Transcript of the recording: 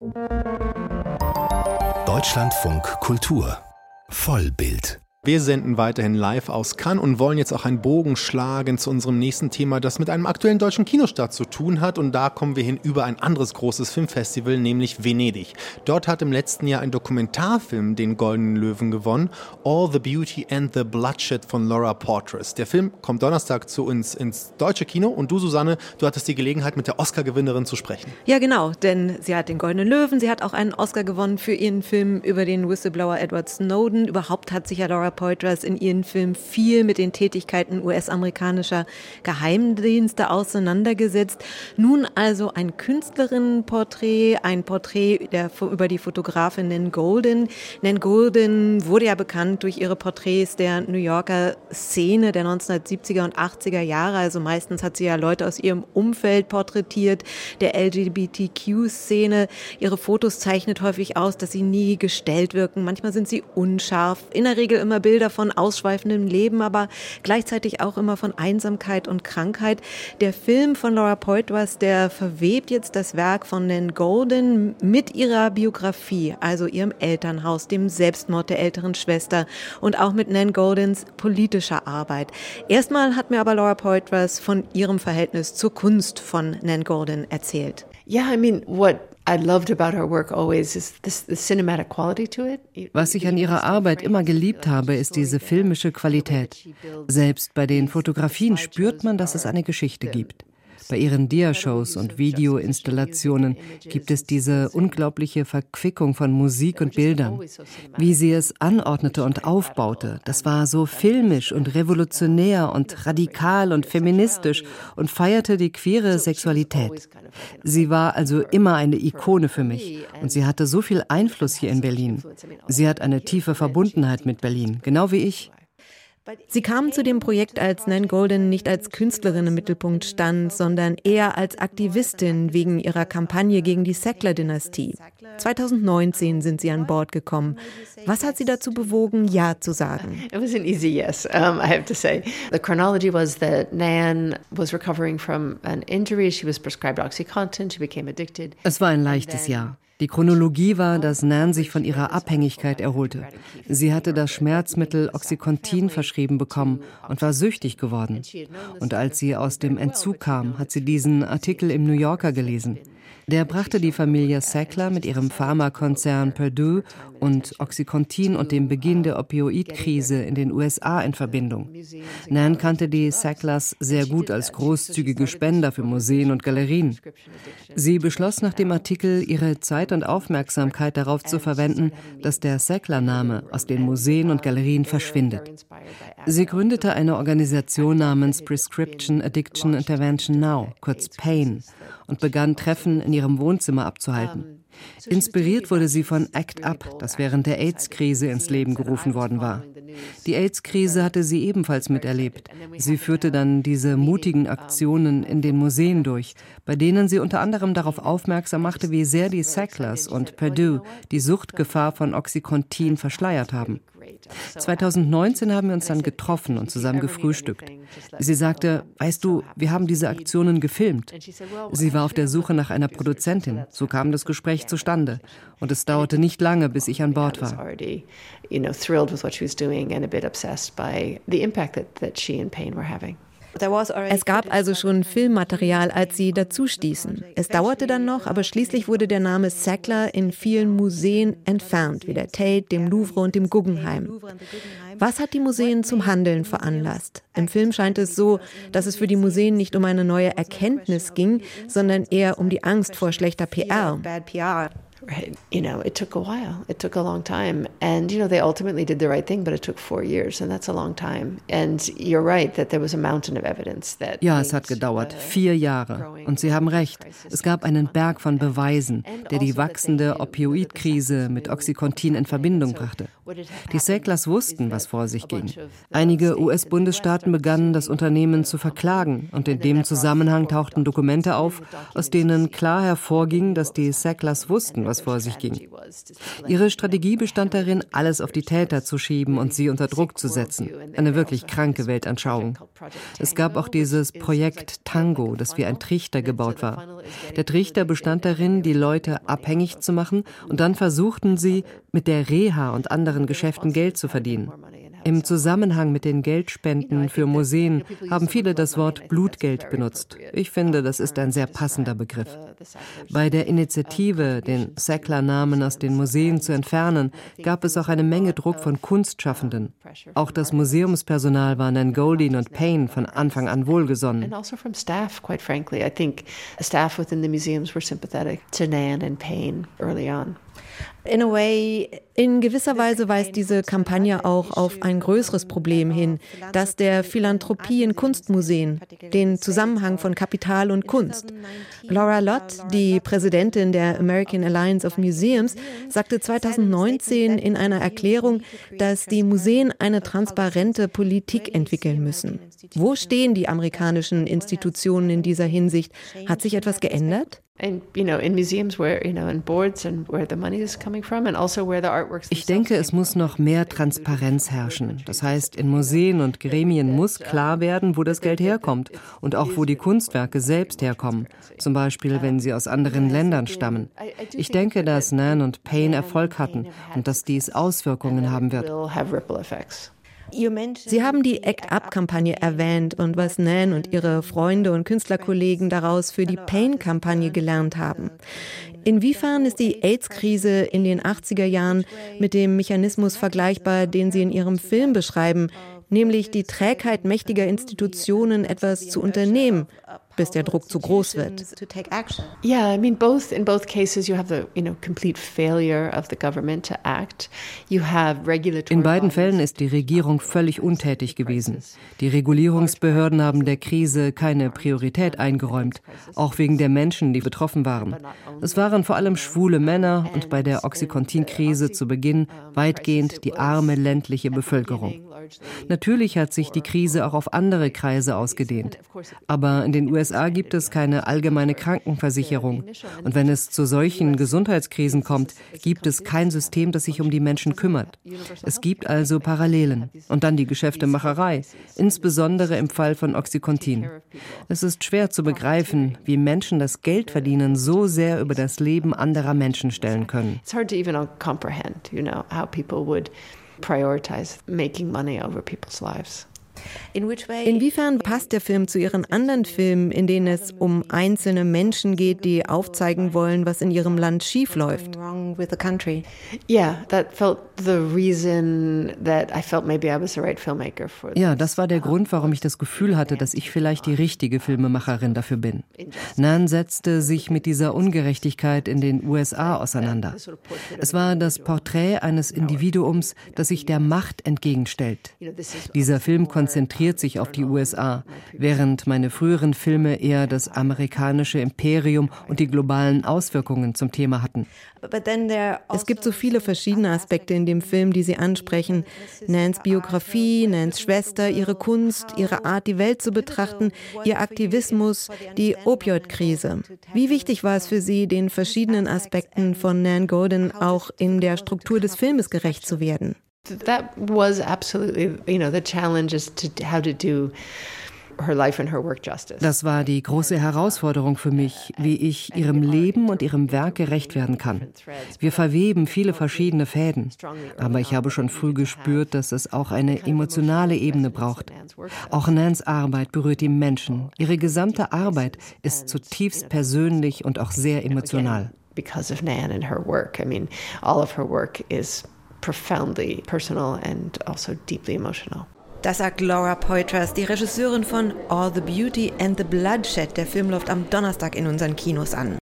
Deutschlandfunk Kultur Vollbild. Wir senden weiterhin live aus Cannes und wollen jetzt auch einen Bogen schlagen zu unserem nächsten Thema, das mit einem aktuellen deutschen Kinostart zu tun hat. Und da kommen wir hin über ein anderes großes Filmfestival, nämlich Venedig. Dort hat im letzten Jahr ein Dokumentarfilm den Goldenen Löwen gewonnen, All the Beauty and the Bloodshed von Laura Poitras. Der Film kommt Donnerstag zu uns ins deutsche Kino und du, Susanne, du hattest die Gelegenheit, mit der Oscar-Gewinnerin zu sprechen. Ja, genau, denn sie hat den Goldenen Löwen, sie hat auch einen Oscar gewonnen für ihren Film über den Whistleblower Edward Snowden. Überhaupt hat sich ja Laura Poitras in ihren Filmen viel mit den Tätigkeiten US-amerikanischer Geheimdienste auseinandergesetzt. Nun also ein Künstlerinnenporträt, ein Porträt über die Fotografin Nan Goldin. Nan Goldin wurde ja bekannt durch ihre Porträts der New Yorker Szene der 1970er und 80er Jahre. Also meistens hat sie ja Leute aus ihrem Umfeld porträtiert, der LGBTQ-Szene. Ihre Fotos zeichnet häufig aus, dass sie nie gestellt wirken. Manchmal sind sie unscharf. In der Regel immer Bilder von ausschweifendem Leben, aber gleichzeitig auch immer von Einsamkeit und Krankheit. Der Film von Laura Poitras, der verwebt jetzt das Werk von Nan Goldin mit ihrer Biografie, also ihrem Elternhaus, dem Selbstmord der älteren Schwester und auch mit Nan Goldins politischer Arbeit. Erstmal hat mir aber Laura Poitras von ihrem Verhältnis zur Kunst von Nan Goldin erzählt. Yeah, I mean, what I loved about her work always is the cinematic quality to it. Was ich an ihrer Arbeit immer geliebt habe, ist diese filmische Qualität. Selbst bei den Fotografien spürt man, dass es eine Geschichte gibt. Bei ihren Dia-Shows und Videoinstallationen gibt es diese unglaubliche Verquickung von Musik und Bildern. Wie sie es anordnete und aufbaute, das war so filmisch und revolutionär und radikal und feministisch und feierte die queere Sexualität. Sie war also immer eine Ikone für mich und sie hatte so viel Einfluss hier in Berlin. Sie hat eine tiefe Verbundenheit mit Berlin, genau wie ich. Sie kamen zu dem Projekt, als Nan Goldin nicht als Künstlerin im Mittelpunkt stand, sondern eher als Aktivistin wegen ihrer Kampagne gegen die Sackler-Dynastie. 2019 sind sie an Bord gekommen. Was hat sie dazu bewogen, Ja zu sagen? It was an easy yes, I have to say. The chronology was that Nan was recovering from an injury. She was prescribed OxyContin. She became addicted. Es war ein leichtes Ja. Die Chronologie war, dass Nan sich von ihrer Abhängigkeit erholte. Sie hatte das Schmerzmittel Oxycontin verschrieben bekommen und war süchtig geworden. Und als sie aus dem Entzug kam, hat sie diesen Artikel im New Yorker gelesen. Der brachte die Familie Sackler mit ihrem Pharmakonzern Purdue und Oxycontin und dem Beginn der Opioidkrise in den USA in Verbindung. Nan kannte die Sacklers sehr gut als großzügige Spender für Museen und Galerien. Sie beschloss nach dem Artikel, ihre Zeit und Aufmerksamkeit darauf zu verwenden, dass der Sackler-Name aus den Museen und Galerien verschwindet. Sie gründete eine Organisation namens Prescription Addiction Intervention Now, kurz PAIN, und begann Treffen in ihrem Wohnzimmer abzuhalten. Inspiriert wurde sie von ACT UP, das während der AIDS-Krise ins Leben gerufen worden war. Die AIDS-Krise hatte sie ebenfalls miterlebt. Sie führte dann diese mutigen Aktionen in den Museen durch, bei denen sie unter anderem darauf aufmerksam machte, wie sehr die Sacklers und Purdue die Suchtgefahr von Oxycontin verschleiert haben. 2019 haben wir uns dann getroffen und zusammen gefrühstückt. Sie sagte, weißt du, wir haben diese Aktionen gefilmt. Sie war auf der Suche nach einer Produzentin. So kam das Gespräch zustande. Und es dauerte nicht lange, bis ich an Bord war. Es gab also schon Filmmaterial, als sie dazu stießen. Es dauerte dann noch, aber schließlich wurde der Name Sackler in vielen Museen entfernt, wie der Tate, dem Louvre und dem Guggenheim. Was hat die Museen zum Handeln veranlasst? Im Film scheint es so, dass es für die Museen nicht um eine neue Erkenntnis ging, sondern eher um die Angst vor schlechter PR. Right. It took a while. It took a long time. And, they ultimately did the right thing, but it took 4 years, and that's a long time. And you're right that there was a mountain of evidence that... Ja, es hat gedauert. 4 Jahre. Und Sie haben recht. Es gab einen Berg von Beweisen, der die wachsende Opioidkrise mit Oxycontin in Verbindung brachte. Die Sacklers wussten, was vor sich ging. Einige US-Bundesstaaten begannen, das Unternehmen zu verklagen, und in dem Zusammenhang tauchten Dokumente auf, aus denen klar hervorging, dass die Sacklers wussten, was vor sich ging. Ihre Strategie bestand darin, alles auf die Täter zu schieben und sie unter Druck zu setzen. Eine wirklich kranke Weltanschauung. Es gab auch dieses Projekt Tango, das wie ein Trichter gebaut war. Der Trichter bestand darin, die Leute abhängig zu machen, und dann versuchten sie, mit der Reha und anderen Geschäften Geld zu verdienen. Im Zusammenhang mit den Geldspenden für Museen haben viele das Wort Blutgeld benutzt. Ich finde, das ist ein sehr passender Begriff. Bei der Initiative, den Sackler-Namen aus den Museen zu entfernen, gab es auch eine Menge Druck von Kunstschaffenden. Auch das Museumspersonal war Nan Goldin und Payne von Anfang an wohlgesonnen. And also from staff, quite frankly. I think staff within the museums were sympathetic to Nan and Payne early on. In gewisser Weise weist diese Kampagne auch auf ein größeres Problem hin, das der Philanthropie in Kunstmuseen, den Zusammenhang von Kapital und Kunst. Laura Lott, die Präsidentin der American Alliance of Museums, sagte 2019 in einer Erklärung, dass die Museen eine transparente Politik entwickeln müssen. Wo stehen die amerikanischen Institutionen in dieser Hinsicht? Hat sich etwas geändert? Ich denke, es muss noch mehr Transparenz herrschen. Das heißt, in Museen und Gremien muss klar werden, wo das Geld herkommt und auch wo die Kunstwerke selbst herkommen. Zum Beispiel, wenn sie aus anderen Ländern stammen. Ich denke, dass Nan und Payne Erfolg hatten und dass dies Auswirkungen haben wird. Sie haben die ACT-UP-Kampagne erwähnt und was Nan und ihre Freunde und Künstlerkollegen daraus für die Pain-Kampagne gelernt haben. Inwiefern ist die AIDS-Krise in den 80er Jahren mit dem Mechanismus vergleichbar, den Sie in Ihrem Film beschreiben, nämlich die Trägheit mächtiger Institutionen, etwas zu unternehmen, bis der Druck zu groß wird? Yeah, I mean, in both cases you have the complete failure of the government to act. You have regulatory. In beiden Fällen ist die Regierung völlig untätig gewesen. Die Regulierungsbehörden haben der Krise keine Priorität eingeräumt, auch wegen der Menschen, die betroffen waren. Es waren vor allem schwule Männer und bei der Oxycontin-Krise zu Beginn weitgehend die arme ländliche Bevölkerung. Natürlich hat sich die Krise auch auf andere Kreise ausgedehnt. Aber in den USA gibt es keine allgemeine Krankenversicherung. Und wenn es zu solchen Gesundheitskrisen kommt, gibt es kein System, das sich um die Menschen kümmert. Es gibt also Parallelen. Und dann die Geschäftemacherei, insbesondere im Fall von Oxycontin. Es ist schwer zu begreifen, wie Menschen das Geld verdienen so sehr über das Leben anderer Menschen stellen können. It's hard to even comprehend, how people would prioritize making money over people's lives. Inwiefern passt der Film zu Ihren anderen Filmen, in denen es um einzelne Menschen geht, die aufzeigen wollen, was in ihrem Land schiefläuft? Yeah, that felt the reason that I felt maybe I was the right filmmaker for this. Ja, das war der Grund, warum ich das Gefühl hatte, dass ich vielleicht die richtige Filmemacherin dafür bin. Nan setzte sich mit dieser Ungerechtigkeit in den USA auseinander. Es war das Porträt eines Individuums, das sich der Macht entgegenstellt. Dieser Film konzentriert sich auf die USA, während meine früheren Filme eher das amerikanische Imperium und die globalen Auswirkungen zum Thema hatten. Es gibt so viele verschiedene Aspekte in dem Film, die Sie ansprechen. Nans Biografie, Nans Schwester, ihre Kunst, ihre Art, die Welt zu betrachten, ihr Aktivismus, die Opioid-Krise. Wie wichtig war es für Sie, den verschiedenen Aspekten von Nan Goldin auch in der Struktur des Filmes gerecht zu werden? That was absolutely, the challenge is how to do her life and her work justice. Das war die große Herausforderung für mich, wie ich ihrem Leben und ihrem Werk gerecht werden kann. Wir verweben viele verschiedene Fäden, aber ich habe schon früh gespürt, dass es auch eine emotionale Ebene braucht. Auch Nans Arbeit berührt die Menschen. Ihre gesamte Arbeit ist zutiefst persönlich und auch sehr emotional. Because of Nan and her work. I mean, all of her work is profoundly personal and also deeply emotional. Das sagt Laura Poitras, die Regisseurin von All the Beauty and the Bloodshed. Der Film läuft am Donnerstag in unseren Kinos an.